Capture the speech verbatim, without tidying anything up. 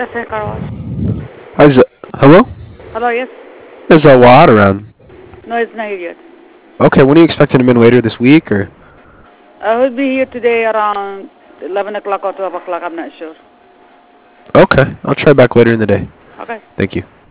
Cafe Car Wash. How's it? Hello? Hello, yes? Is uh, Wad around? No, it's not here yet. Okay, when are you expecting him in later this week, or? I will be here today around eleven o'clock or twelve o'clock, I'm not sure. Okay, I'll try back later in the day. Okay. Thank you.